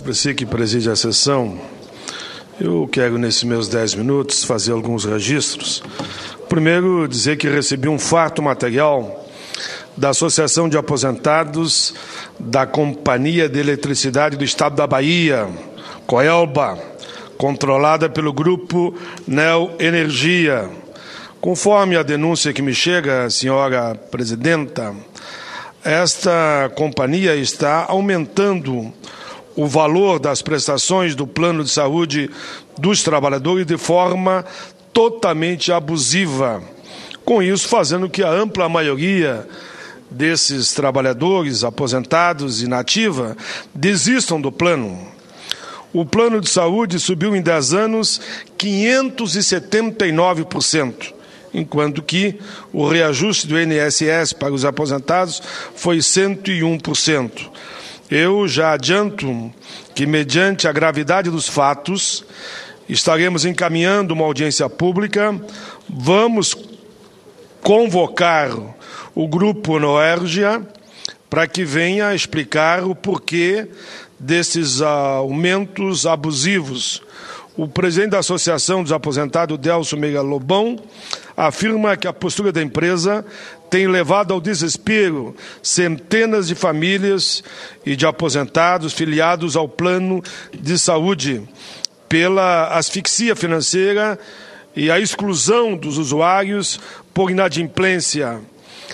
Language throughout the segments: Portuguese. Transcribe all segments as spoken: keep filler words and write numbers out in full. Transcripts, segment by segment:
Suplicy, que preside a sessão, eu quero, nesses meus dez minutos, fazer alguns registros. Primeiro, dizer que recebi um fato material da Associação de Aposentados da Companhia de Eletricidade do Estado da Bahia, Coelba, controlada pelo grupo Neo Energia. Conforme a denúncia que me chega, senhora presidenta, esta companhia está aumentando o valor das prestações do plano de saúde dos trabalhadores de forma totalmente abusiva. Com isso, fazendo que a ampla maioria desses trabalhadores aposentados e inativa desistam do plano. O plano de saúde subiu em dez anos quinhentos e setenta e nove por cento, enquanto que o reajuste do I N S S para os aposentados foi cento e um por cento. Eu já adianto que, mediante a gravidade dos fatos, estaremos encaminhando uma audiência pública, vamos convocar o Grupo Noérgia para que venha explicar o porquê desses aumentos abusivos. O presidente da Associação dos Aposentados, Delcio Meira Lobão, afirma que a postura da empresa tem levado ao desespero centenas de famílias e de aposentados filiados ao plano de saúde pela asfixia financeira e a exclusão dos usuários por inadimplência.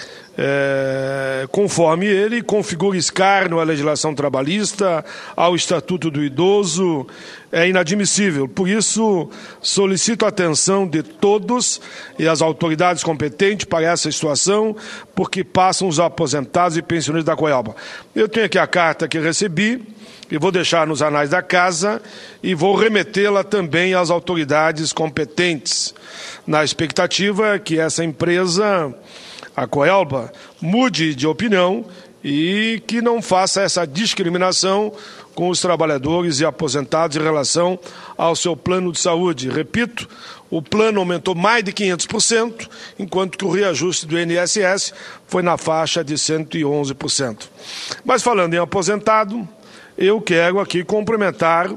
É, conforme ele, configura escárnio à legislação trabalhista, ao Estatuto do Idoso, é inadmissível. Por isso, solicito a atenção de todos e as autoridades competentes para essa situação, porque passam os aposentados e pensionistas da Coelba. Eu tenho aqui a carta que recebi, e vou deixar nos anais da casa, e vou remetê-la também às autoridades competentes, na expectativa que essa empresa, a Coelba, mude de opinião e que não faça essa discriminação com os trabalhadores e aposentados em relação ao seu plano de saúde. Repito, o plano aumentou mais de quinhentos por cento, enquanto que o reajuste do I N S S foi na faixa de cento e onze por cento. Mas falando em aposentado, eu quero aqui cumprimentar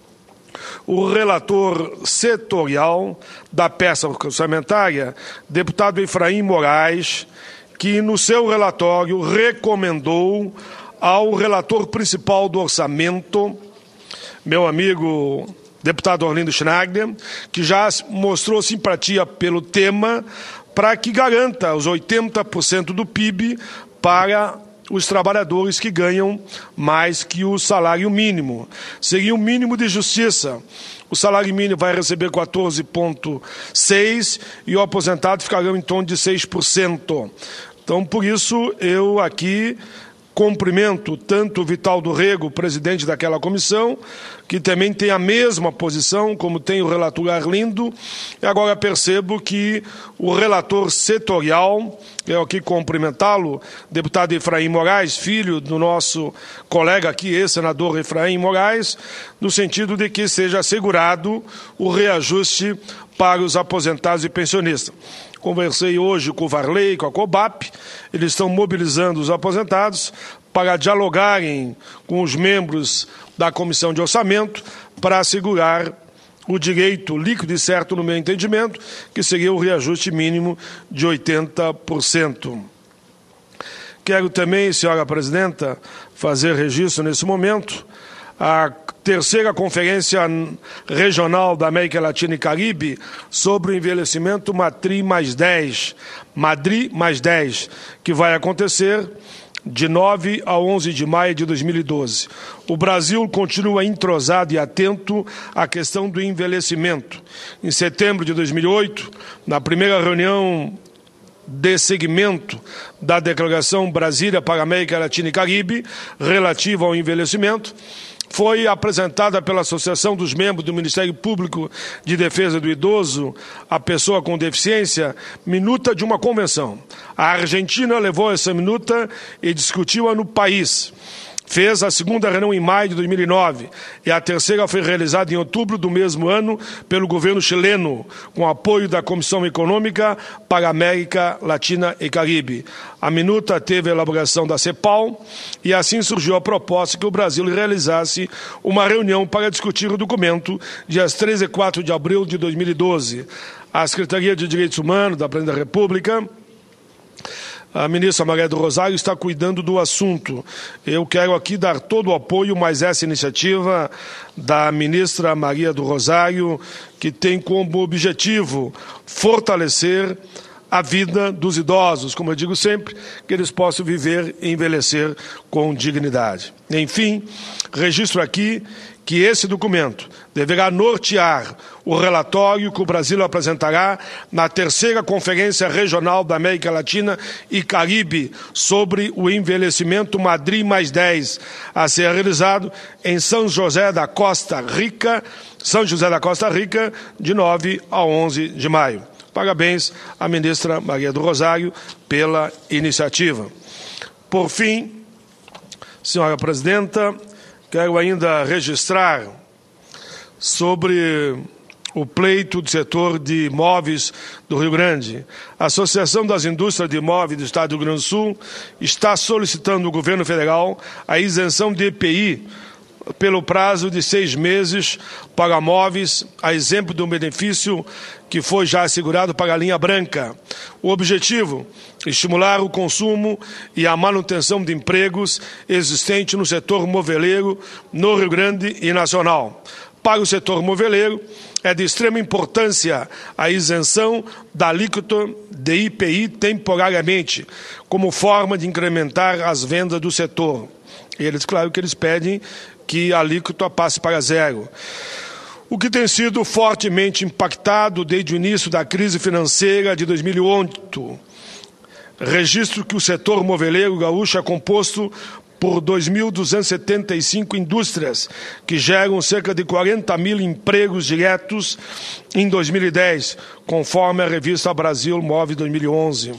o relator setorial da peça orçamentária, deputado Efraim Moraes, que no seu relatório recomendou ao relator principal do orçamento, meu amigo deputado Orlindo Schneider, que já mostrou simpatia pelo tema, para que garanta os oitenta por cento do P I B para os trabalhadores que ganham mais que o salário mínimo. Seria um mínimo de justiça. O salário mínimo vai receber quatorze vírgula seis por cento e o aposentado ficará em torno de seis por cento. Então, por isso, eu aqui cumprimento tanto o Vitaldo Rego, presidente daquela comissão, que também tem a mesma posição, como tem o relator Arlindo, e agora percebo que o relator setorial, eu aqui cumprimentá-lo, deputado Efraim Moraes, filho do nosso colega aqui, ex-senador Efraim Moraes, no sentido de que seja assegurado o reajuste para os aposentados e pensionistas. Conversei hoje com o Varley, com a COBAP, eles estão mobilizando os aposentados para dialogarem com os membros da Comissão de Orçamento para assegurar o direito líquido e certo, no meu entendimento, que seria o reajuste mínimo de oitenta por cento. Quero também, senhora presidenta, fazer registro nesse momento a terceira Conferência Regional da América Latina e Caribe sobre o envelhecimento Madrid mais dez, Madrid mais dez, que vai acontecer de nove a onze de maio de dois mil e doze. O Brasil continua entrosado e atento à questão do envelhecimento. Em setembro de dois mil e oito, na primeira reunião de segmento da Declaração Brasília para a América Latina e Caribe, relativa ao envelhecimento, foi apresentada pela Associação dos Membros do Ministério Público de Defesa do Idoso, a pessoa com deficiência, minuta de uma convenção. A Argentina levou essa minuta e discutiu-a no país. fez a segunda reunião em maio de dois mil e nove e a terceira foi realizada em outubro do mesmo ano pelo governo chileno, com apoio da Comissão Econômica para a América Latina e Caribe. A minuta teve a elaboração da CEPAL e assim surgiu a proposta que o Brasil realizasse uma reunião para discutir o documento dias três e quatro de abril de dois mil e doze. A Secretaria de Direitos Humanos da Presidência da República, a ministra Maria do Rosário, está cuidando do assunto. Eu quero aqui dar todo o apoio, mas essa iniciativa da ministra Maria do Rosário, que tem como objetivo fortalecer a vida dos idosos, como eu digo sempre, que eles possam viver e envelhecer com dignidade. Enfim, registro aqui que esse documento deverá nortear o relatório que o Brasil apresentará na terceira Conferência Regional da América Latina e Caribe sobre o envelhecimento Madrid mais dez, a ser realizado em São José da Costa Rica, São José da Costa Rica, de nove a onze de maio. Parabéns à ministra Maria do Rosário pela iniciativa. Por fim, senhora presidenta, quero ainda registrar sobre o pleito do setor de imóveis do Rio Grande. A Associação das Indústrias de Imóveis do Estado do Rio Grande do Sul está solicitando ao governo federal a isenção de I P I pelo prazo de seis meses para móveis, a exemplo do benefício que foi já assegurado para a linha branca. O objetivo é estimular o consumo e a manutenção de empregos existentes no setor moveleiro no Rio Grande e nacional. Para o setor moveleiro, é de extrema importância a isenção da alíquota de I P I temporariamente, como forma de incrementar as vendas do setor. E eles, claro que eles pedem que a alíquota passe para zero. O que tem sido fortemente impactado desde o início da crise financeira de dois mil e oito. Registro que o setor moveleiro gaúcho é composto por dois mil duzentas e setenta e cinco indústrias, que geram cerca de quarenta mil empregos diretos em dois mil e dez, conforme a revista Brasil Move dois mil e onze.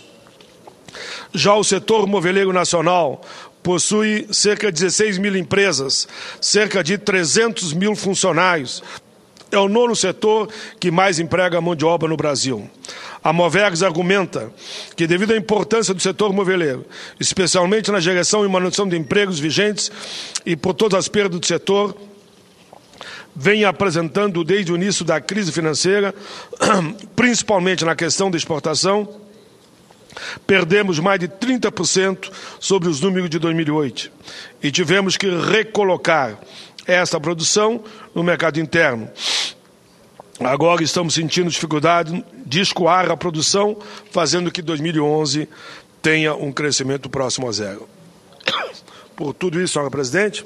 Já o setor moveleiro nacional possui cerca de dezesseis mil empresas, cerca de trezentos mil funcionários. É o nono setor que mais emprega mão de obra no Brasil. A Movex argumenta que, devido à importância do setor moveleiro, especialmente na geração e manutenção de empregos vigentes e por todas as perdas do setor, vem apresentando desde o início da crise financeira, principalmente na questão da exportação, perdemos mais de trinta por cento sobre os números de dois mil e oito e tivemos que recolocar essa produção no mercado interno. Agora estamos sentindo dificuldade de escoar a produção, fazendo que dois mil e onze tenha um crescimento próximo a zero. Por tudo isso, senhora presidente,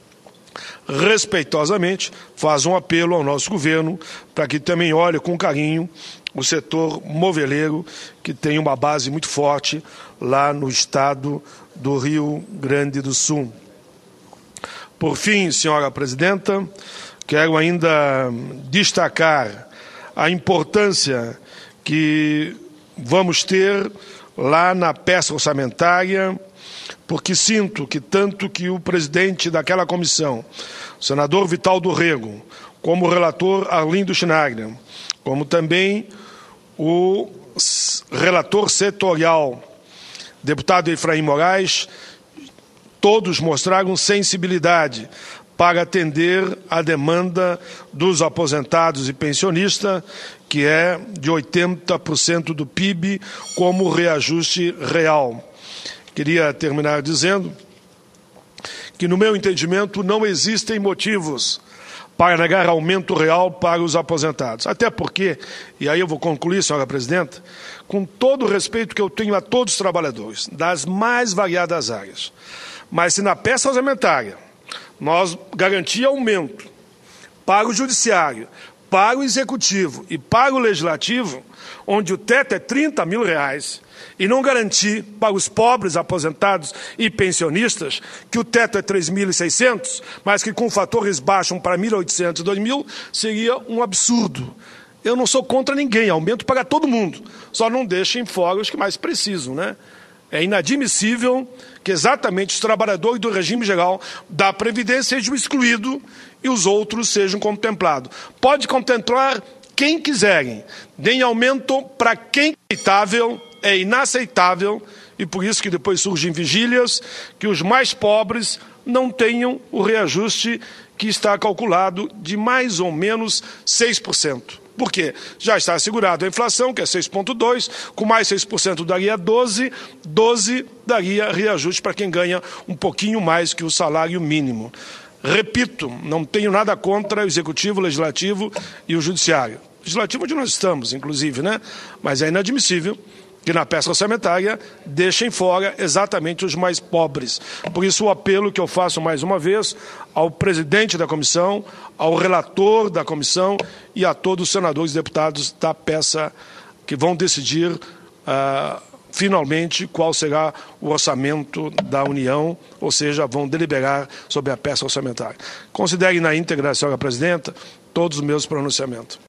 respeitosamente, faz um apelo ao nosso governo para que também olhe com carinho o setor moveleiro, que tem uma base muito forte lá no estado do Rio Grande do Sul. Por fim, senhora presidenta, quero ainda destacar a importância que vamos ter lá na peça orçamentária, porque sinto que tanto que o presidente daquela comissão, o senador Vital do Rego, como o relator Arlindo Schneider, como também o relator setorial, deputado Efraim Moraes, todos mostraram sensibilidade para atender a demanda dos aposentados e pensionistas, que é de oitenta por cento do P I B como reajuste real. Queria terminar dizendo que, no meu entendimento, não existem motivos para negar aumento real para os aposentados. Até porque, e aí eu vou concluir, senhora presidenta, com todo o respeito que eu tenho a todos os trabalhadores, das mais variadas áreas, mas se na peça orçamentária nós garantir aumento para o judiciário, para o executivo e para o legislativo, onde o teto é trinta mil reais, e não garantir para os pobres aposentados e pensionistas que o teto é três mil e seiscentos, mas que com fatores baixam para mil e oitocentos e dois mil, seria um absurdo. Eu não sou contra ninguém, aumento para todo mundo, só não deixem fora os que mais precisam, né? É inadmissível que exatamente os trabalhadores do regime geral da Previdência sejam excluídos e os outros sejam contemplados. Pode contemplar quem quiserem. Deem aumento para quem é aceitável, é inaceitável, e por isso que depois surgem vigílias que os mais pobres não tenham o reajuste que está calculado de mais ou menos seis por cento. Por quê? Já está assegurado a inflação, que é seis vírgula dois, com mais seis por cento daria doze, doze daria reajuste para quem ganha um pouquinho mais que o salário mínimo. Repito, não tenho nada contra o Executivo, o Legislativo e o Judiciário. Legislativo onde nós estamos, inclusive, né? Mas é inadmissível que na peça orçamentária deixem fora exatamente os mais pobres. Por isso o apelo que eu faço mais uma vez ao presidente da comissão, ao relator da comissão e a todos os senadores e deputados da peça que vão decidir uh, finalmente qual será o orçamento da União, ou seja, vão deliberar sobre a peça orçamentária. Considere na íntegra, senhora presidenta, todos os meus pronunciamentos.